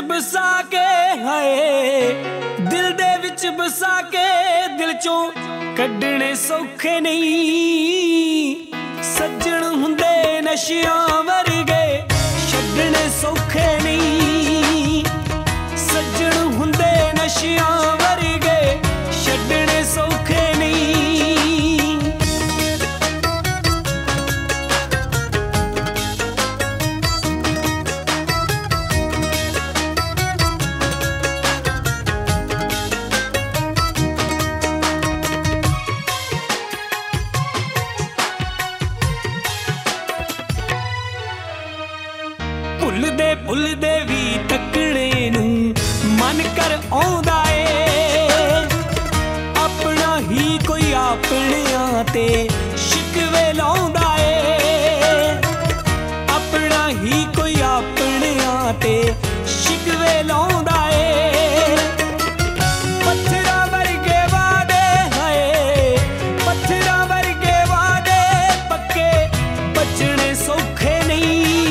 बसा के हाय दिल दे विच बसा के दिल चों कड्डणे सौखे नहीं। सज्जण हुंदे नशियां वर्गे छड्डणे सौखे नहीं। सज्जण हुंदे नशियां वर्गे छड्डणे सौखे नहीं। भुलदे भी तकने नूं मन कर आउंदा ए। अपना ही कोई अपनियां ते शिकवे लाउंदा ए। अपना ही कोई अपनियां ते शिकवे लाउंदा ए। पत्थरां वर्गे वादे हाय पत्थरां वर्गे वादे पक्के बचने सौखे नहीं।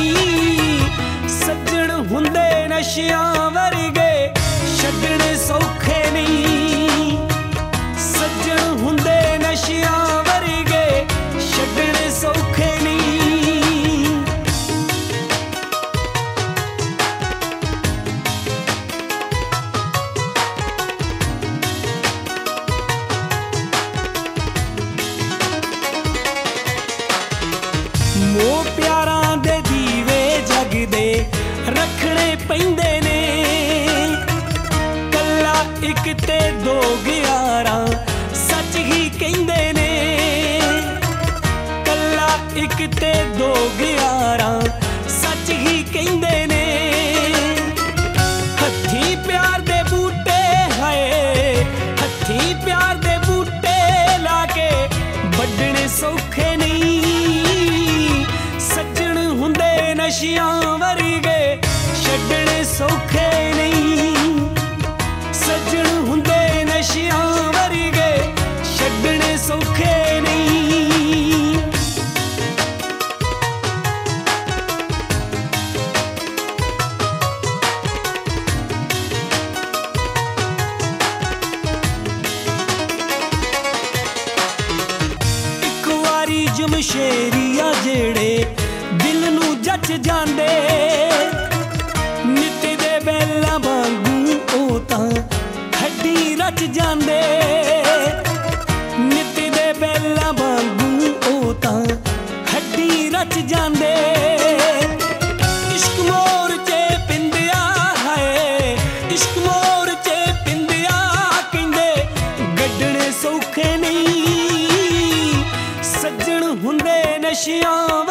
सज्जण हुंदे नशियां वर्गे छड्डणे सौखे नहीं। सज्जण हुंदे नशियां वर्गे छड्डणे सौखे नहीं। मोह प्यारां दे दीवे जगदे रखने पैंदे ने। कल्ला इक ते दो 11 सच ही कहंदे ने। कल्ला इक ते दो 11 सच ही कहंदे ने। हत्थी प्यार दे बूटे हाय हत्थी प्यार दे बूटे लाके वड्डणे सौखे नहीं। सज्जण हुंदे नशियां वर्गे छड्डणे सौखे नहीं। सज्जण हुंदे नशियां वर्गे छड्डणे सौखे नहीं। इक वारी जमशेरिया जेड़े दिल नूं जच जांदे। नित दे बैलां वांगू ओ तां हड्डी रच जांदे। नित दे बैलां वांगू ओ तां हड्डी रच जांदे। इश्क मोर च पिंदिया हाय इश्क मोर च पिंदिया कहंदे गड्डणे सौखे नहीं। सज्जण हुंदे नशियां